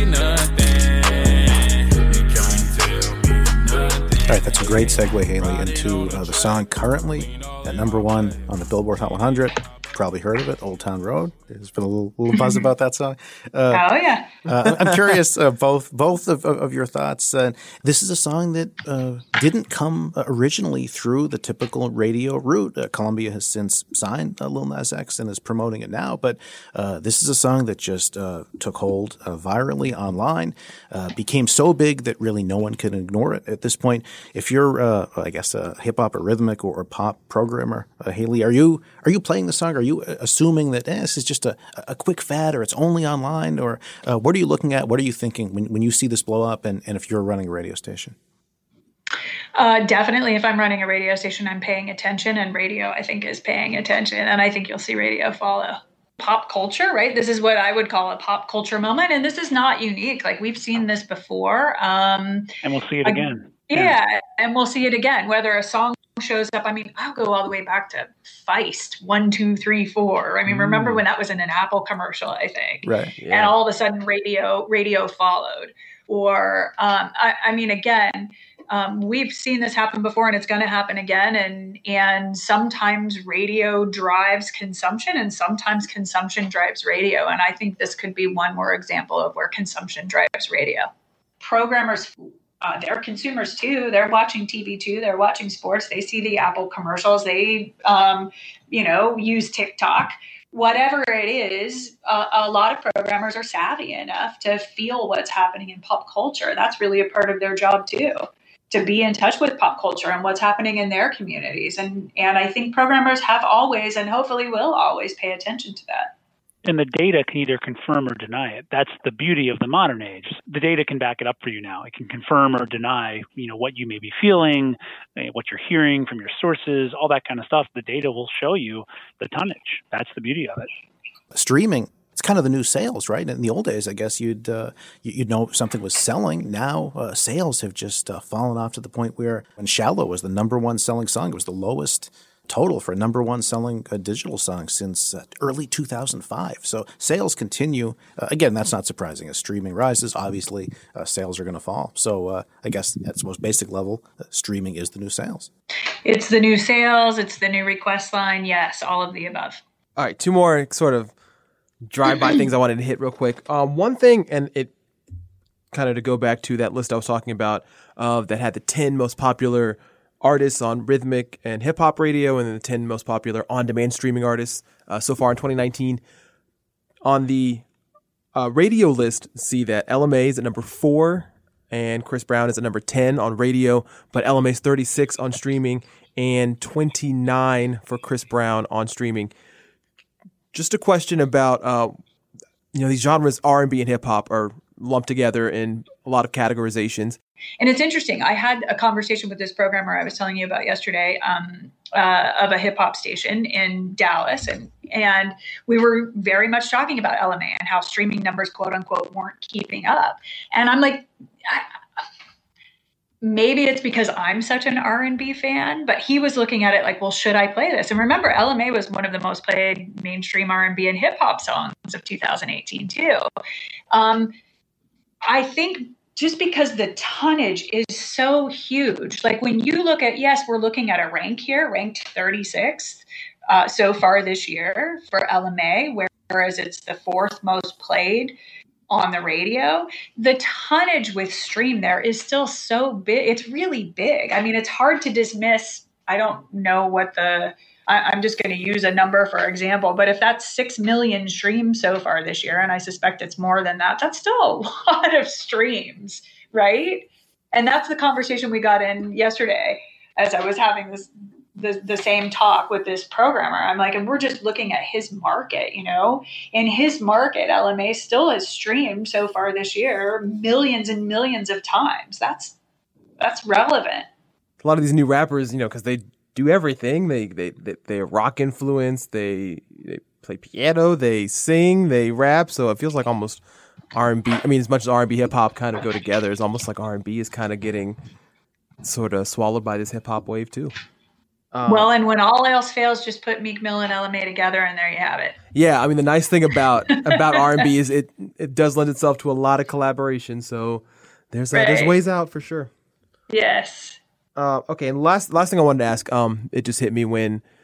nothing. You can't tell me nothing. All right, that's a great segue, Haley, into uh, the song currently at number one on the Billboard Hot one hundred. probably heard of it, Old Town Road. There's been a little, little buzz about that song. Uh, oh, yeah. uh, I'm curious, uh, both both of, of your thoughts. Uh, this is a song that uh, didn't come originally through the typical radio route. Uh, Columbia has since signed uh, Lil Nas X and is promoting it now, but uh, this is a song that just uh, took hold uh, virally online, uh, became so big that really no one can ignore it at this point. If you're, uh, I guess, a hip-hop or rhythmic or, or pop programmer, uh, Haley, are you are you playing the song? Are you assuming that eh, this is just a, a quick fad or it's only online? Or uh, what are you looking at? What are you thinking when, when you see this blow up and, and if you're running a radio station? Uh, definitely, if I'm running a radio station, I'm paying attention, and radio, I think, is paying attention, and I think you'll see radio follow. Pop culture, right? This is what I would call a pop culture moment, and this is not unique. Like, we've seen this before. Um, and we'll see it I, again. Yeah, yeah, and we'll see it again, whether a song shows up. I mean, I'll go all the way back to Feist, one, two, three, four. I mean, mm. remember when that was in an Apple commercial, I think. Right. Yeah. And all of a sudden radio, radio followed. Or, um, I, I mean, again, um, we've seen this happen before, and it's going to happen again. And, and sometimes radio drives consumption, and sometimes consumption drives radio. And I think this could be one more example of where consumption drives radio. Programmers, Uh, they're consumers too. They're watching T V too. They're watching sports. They see the Apple commercials. They, um, you know, use TikTok. Whatever it is, uh, a lot of programmers are savvy enough to feel what's happening in pop culture. That's really a part of their job too, to be in touch with pop culture and what's happening in their communities. And and I think programmers have always, and hopefully will always, pay attention to that. And the data can either confirm or deny it. That's the beauty of the modern age. The data can back it up for you now. It can confirm or deny, you know, what you may be feeling, what you're hearing from your sources, all that kind of stuff. The data will show you the tonnage. That's the beauty of it. Streaming, it's kind of the new sales, right? In the old days, I guess you'd uh, you'd know if something was selling. Now uh, sales have just uh, fallen off to the point where when Shallow was the number one selling song, it was the lowest total for a number one selling uh, digital song since uh, early two thousand five. So sales continue. Uh, again, that's not surprising. As streaming rises, obviously uh, sales are going to fall. So uh, I guess at its most basic level, uh, streaming is the new sales. It's the new sales. It's the new request line. Yes, all of the above. All right, two more sort of drive-by things I wanted to hit real quick. Um, one thing, and it kind of to go back to that list I was talking about uh, that had the ten most popular artists on rhythmic and hip hop radio, and then the ten most popular on-demand streaming artists uh, so far in twenty nineteen. On the uh, radio list, see that L M A is at number four, and Chris Brown is at number ten on radio, but L M A is thirty-six on streaming and twenty-nine for Chris Brown on streaming. Just a question about, uh, you know, these genres, R and B and hip hop, are lumped together in a lot of categorizations. And it's interesting. I had a conversation with this programmer I was telling you about yesterday um, uh, of a hip hop station in Dallas. And, and we were very much talking about L M A and how streaming numbers, quote unquote, weren't keeping up. And I'm like, I, maybe it's because I'm such an R and B fan, but he was looking at it like, well, should I play this? And remember, L M A was one of the most played mainstream R and B and hip hop songs of two thousand eighteen too. Um, I think just because the tonnage is so huge, like when you look at, yes, we're looking at a rank here, ranked thirty-sixth uh, so far this year for L M A, whereas it's the fourth most played on the radio. The tonnage with stream there is still so big. It's really big. I mean, it's hard to dismiss. I don't know what the, I, I'm just going to use a number for example, but if that's six million streams so far this year, and I suspect it's more than that, that's still a lot of streams, right? And that's the conversation we got in yesterday as I was having this, the, the same talk with this programmer. I'm like, and we're just looking at his market, you know, in his market, L M A still has streamed so far this year millions and millions of times. That's, that's relevant. A lot of these new rappers, you know, because they do everything. They they they they're rock influenced. They they play piano. They sing. They rap. So it feels like almost R and B. I mean, as much as R and B, hip hop kind of go together, it's almost like R and B is kind of getting sort of swallowed by this hip hop wave too. Um, well, and when all else fails, just put Meek Mill and L M A together, and there you have it. Yeah, I mean, the nice thing about about R and B is it it does lend itself to a lot of collaboration. So there's uh, right. there's ways out for sure. Yes. Uh, okay, and last last thing I wanted to ask, um, it just hit me when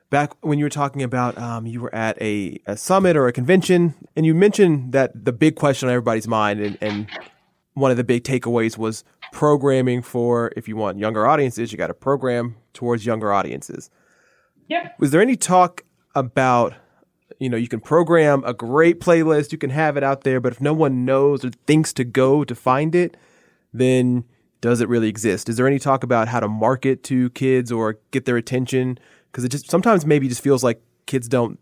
back when you were talking about um, you were at a, a summit or a convention, and you mentioned that the big question on everybody's mind, and, and one of the big takeaways was programming for, if you want younger audiences, you got to program towards younger audiences. Yeah. Was there any talk about, you know, you can program a great playlist, you can have it out there, but if no one knows or thinks to go to find it, then does it really exist? Is there any talk about how to market to kids or get their attention? Because it just sometimes maybe just feels like kids don't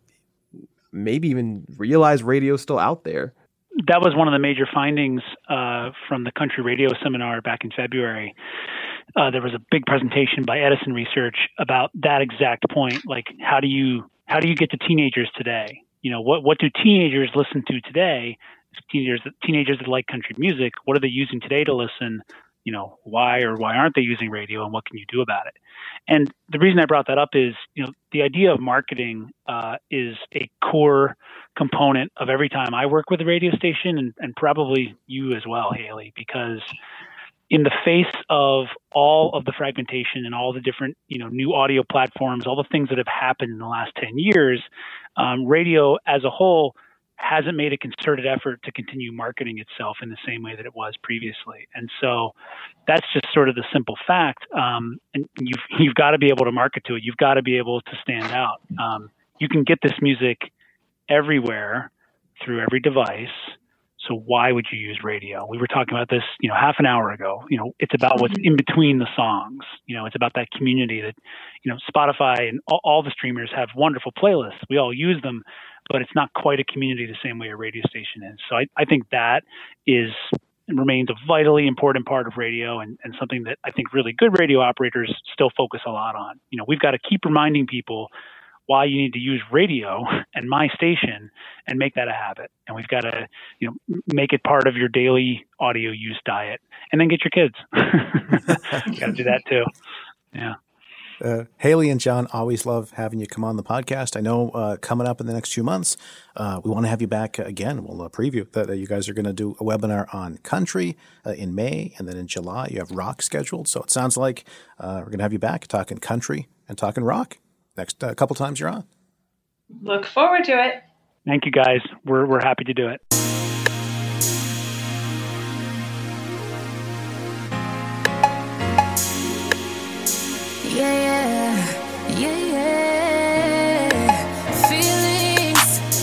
maybe even realize radio's still out there. That was one of the major findings uh, from the Country Radio Seminar back in February. Uh, there was a big presentation by Edison Research about that exact point. Like, how do you how do you get to teenagers today? You know, what what do teenagers listen to today? Teenagers teenagers that like country music, what are they using today to listen? You know, why or why aren't they using radio, and what can you do about it? And the reason I brought that up is, you know, the idea of marketing uh, is a core component of every time I work with a radio station, and, and probably you as well, Haley, because in the face of all of the fragmentation and all the different, you know, new audio platforms, all the things that have happened in the last ten years, um, radio as a whole hasn't made a concerted effort to continue marketing itself in the same way that it was previously. And so that's just sort of the simple fact. Um, and you've, you've got to be able to market to it. You've got to be able to stand out. Um, you can get this music everywhere through every device. So why would you use radio? We were talking about this, you know, half an hour ago. You know, it's about what's in between the songs. You know, it's about that community that, you know, Spotify and all, all the streamers have wonderful playlists. We all use them, but it's not quite a community the same way a radio station is. So I, I think that is remains a vitally important part of radio, and, and something that I think really good radio operators still focus a lot on. You know, we've got to keep reminding people why you need to use radio and my station and make that a habit. And we've got to, you know, make it part of your daily audio use diet, and then get your kids. You got to do that too. Yeah. Uh, Haley and John, always love having you come on the podcast. I know uh, coming up in the next few months, uh, we want to have you back again. We'll uh, preview that uh, you guys are going to do a webinar on country uh, in May, and then in July you have rock scheduled. So it sounds like uh, we're going to have you back talking country and talking rock next uh, couple times you're on. Look forward to it. Thank you, guys. We're we're happy to do it. Yeah, yeah, yeah, yeah. Feelings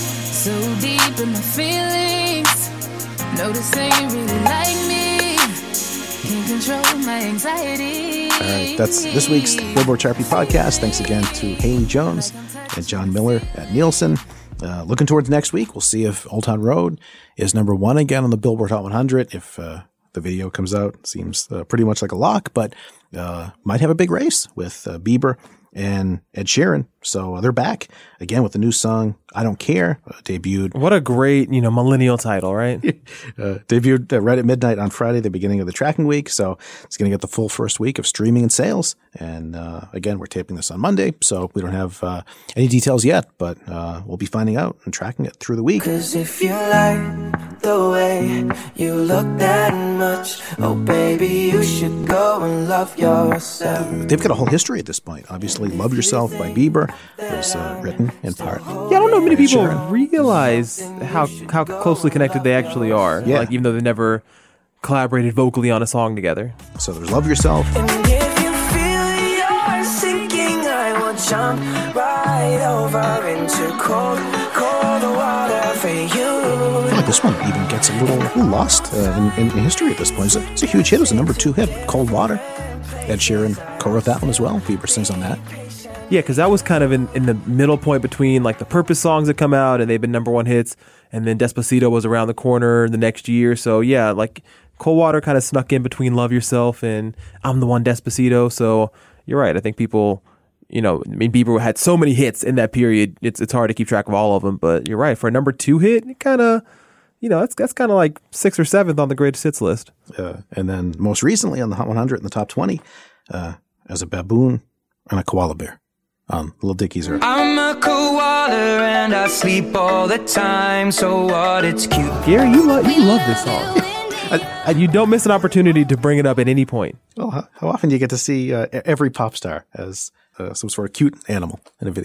so deep in my feelings. Notice they ain't really like me. Can't control my anxiety. All right, that's this week's Billboard Chart Beat podcast. Thanks again to Haley Jones and John Miller at Nielsen. Uh, looking towards next week, we'll see if Old Town Road is number one again on the Billboard Hot one hundred. If uh, the video comes out, seems uh, pretty much like a lock, but uh, might have a big race with uh, Bieber and Ed Sheeran. So uh, they're back again with the new song, I Don't Care, uh, debuted. What a great, you know, millennial title, right? uh, debuted uh, right at midnight on Friday, the beginning of the tracking week. So it's going to get the full first week of streaming and sales. And uh, again, we're taping this on Monday, so we don't have uh, any details yet, but uh, we'll be finding out and tracking it through the week. 'Cause if you like the way you look that much, oh baby, you should go and love yourself. They've got a whole history at this point. Obviously, Love Yourself by Bieber was uh, written in part. Yeah, I don't know many people Sheeran. realize how how closely connected they actually are. Yeah. Like, even though they never collaborated vocally on a song together. So there's Love Yourself. And if you feel you're sinking, I will jump right over into cold, cold water for you. I feel like this one even gets a little, a little lost uh, in, in history at this point. It's a, it's a huge hit. It was a number two hit, Cold Water. Ed Sheeran co-wrote that one as well. Bieber sings on that. Yeah, because that was kind of in, in the middle point between like the Purpose songs that come out and they've been number one hits, and then Despacito was around the corner the next year. So yeah, like Cold Water kind of snuck in between Love Yourself and I'm the One Despacito. So you're right. I think people, you know, I mean, Bieber had so many hits in that period. It's it's hard to keep track of all of them, but you're right. For a number two hit, it kind of, you know, that's that's kind of like sixth or seventh on the greatest hits list. Uh, and then most recently on the Hot one hundred in the top twenty, uh, as a baboon and a koala bear on Lil Dicky's earth. I'm a koala and I sleep all the time, so what? It's cute. Gary, you love you love this song. I, I, you don't miss an opportunity to bring it up at any point. Well, how, how often do you get to see uh, every pop star as uh, some sort of cute animal in a video?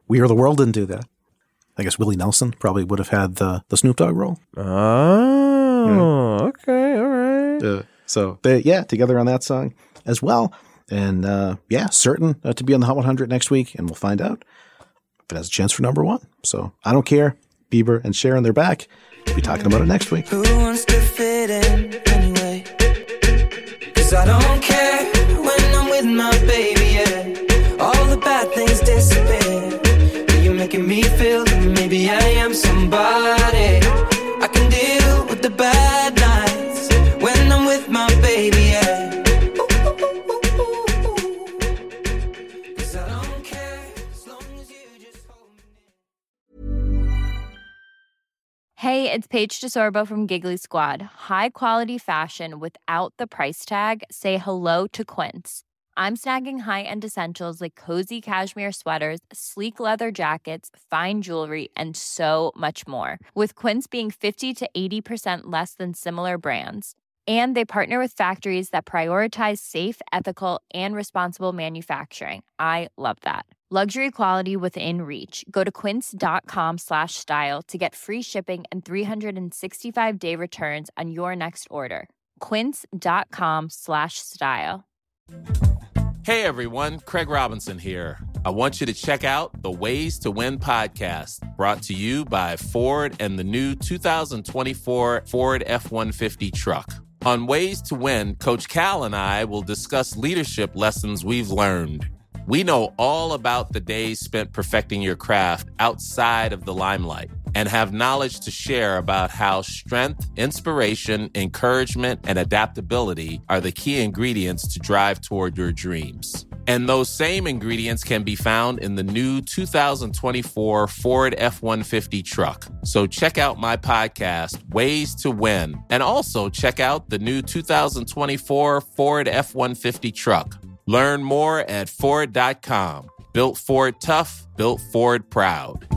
We Are the World didn't do that. I guess Willie Nelson probably would have had the, the Snoop Dogg role. Oh, yeah. Okay, all right. Uh, so, they, yeah, together on that song as well. And, uh, yeah, certain uh, to be on the Hot one hundred next week, and we'll find out if it has a chance for number one. So, I don't care. Bieber and Sharon, they're back. We'll be talking about it next week. Who wants to fit in anyway? Cause I don't care when I'm with my baby, yeah. All the bad things disappear. You're making me feel that maybe I am somebody. I can deal with the bad nights when I'm with my baby, yeah. Cause I don't care as long as you just hold me. Hey, it's Paige DeSorbo from Giggly Squad. High quality fashion without the price tag. Say hello to Quince. I'm snagging high-end essentials like cozy cashmere sweaters, sleek leather jackets, fine jewelry, and so much more. With Quince being fifty to eighty percent less than similar brands. And they partner with factories that prioritize safe, ethical, and responsible manufacturing. I love that. Luxury quality within reach. Go to quince.com slash style to get free shipping and three sixty-five day returns on your next order. Quince.com slash style. Hey everyone, Craig Robinson here. I want you to check out the Ways to Win podcast, brought to you by Ford and the new two thousand twenty-four Ford F one fifty truck. On Ways to Win, Coach Cal and I will discuss leadership lessons we've learned. We know all about the days spent perfecting your craft outside of the limelight and have knowledge to share about how strength, inspiration, encouragement, and adaptability are the key ingredients to drive toward your dreams. And those same ingredients can be found in the new two thousand twenty-four Ford F one fifty truck. So check out my podcast, Ways to Win, and also check out the new two thousand twenty-four Ford F one fifty truck. Learn more at Ford dot com. Built Ford tough, built Ford proud.